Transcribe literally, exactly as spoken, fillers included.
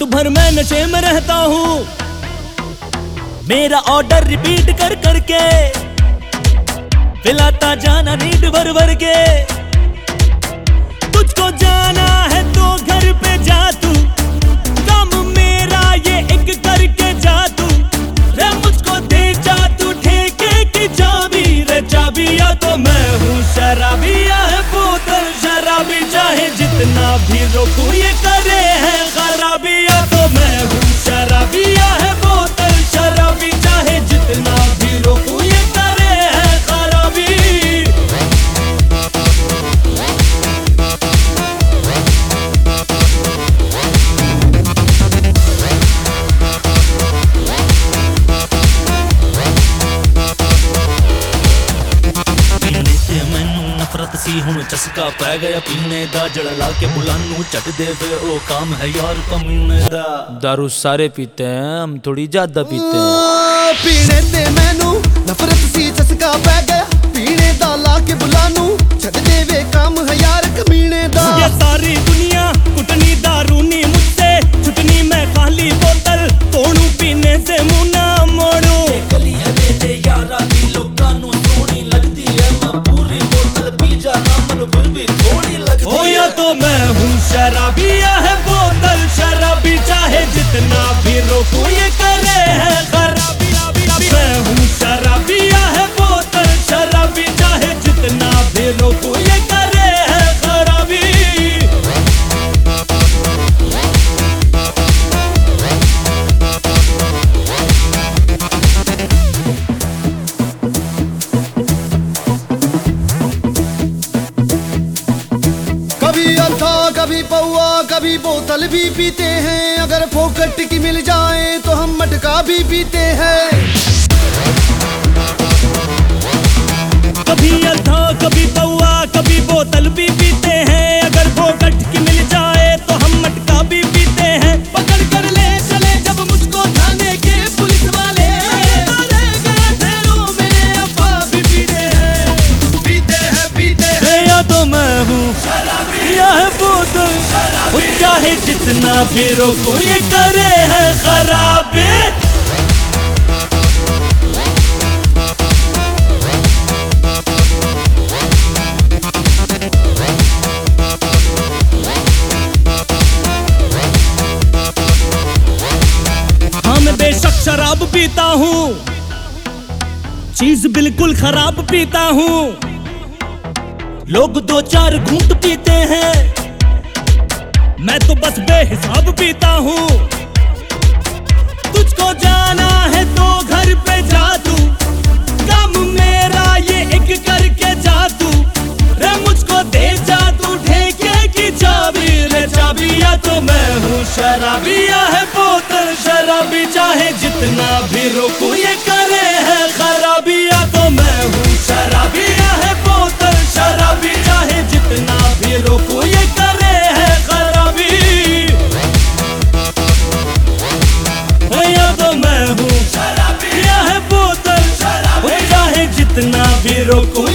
रात भर मैं नशे में रहता हूँ, मेरा ऑर्डर रिपीट कर करके पिलाता जाना नीड भर भर के। तुझको जाना है तो घर पे जा तू, काम मेरा ये एक करके जा तू। रे मुझको दे जा तू ठेके की चाबी, रे चाबिया तो मैं हूँ शराबिया है बोतल शराबी, चाहे जितना भी रोकू ये करे है खराबिया तो मैं हूँ शराबिया है बोतल शराबी, चाहे जितना भी रोकू ये करे है खराबी। नफरत सी हुण चस्का पै गया पीने दा, जड़ ला के बुलानू चट दे वे ओ काम है यार कमीने दा। दारू सारे पीते हैं, हम थोड़ी ज्यादा पीते हैं। पीने दे मैनू नफरत सी चस्का पै गया, पीने दा ला के बुलानू चट दे वे काम है यार कमीने दा। ये सारी दुनिया कुटनी दारूनी मुझसे छुटनी मैं खाली बोतल तोड़ू पीने से मुंह ना मोड़ू। गली है मेरे यारा दी लोकां नू सोहनी लगदी है, मैं पूरी बोतल पी जाना मन फिर भी थोड़ी लगदी है। होया तो मैं हूँ शराबिया है बोतल शराबी, चाहे जितना भी रोकू ये करे है खराबी। मैं हूँ शराबिया है बोतल शराबी, चाहे जितना भी रोकू ये करे है खराबी। कभी अद्धा कभी पौआ कभी बोतल भी पीते हैं, अगर फोकट की मिल जाए तो हम मटका भी पीते हैं। कभी अद्धा कभी पौआ कभी बोतल भी पीते हैं, अगर फोकट की मिल जाए तो हम मटका भी पीते हैं। पकड़ कर ले चले जब मुझको थाने के पुलिस वाले, मारे गए थे रो मेरे अब्बा भी पीते हैं पीते हैं पीते हैं। या तो मैं हूँ शराबिया है बोतल, चाहे जितना भी रोको ये करे है खराबी। बेशक शराब पीता हूँ, चीज बिल्कुल खराब पीता हूँ। लोग दो चार घूंट पीते हैं, मैं तो बस बेहिसाब पीता हूँ। तुझको जाना है तो घर पे जा तू, काम मेरा ये एक करके जा तू। रे मुझको दे जा तू ठेके की चाबी, रे चाबिया तो मैं हूँ शराबिया है बोतल शराबी, चाहे जितना भी रोकू ये करे है खराबिया तो मैं हूँ शराबिया है बोतल शराबी, चाहे जितना भी रोकू ये करे है खराबी। या तो मैं हूँ शराबिया है बोतल शराबी, चाहे जितना भी रोकू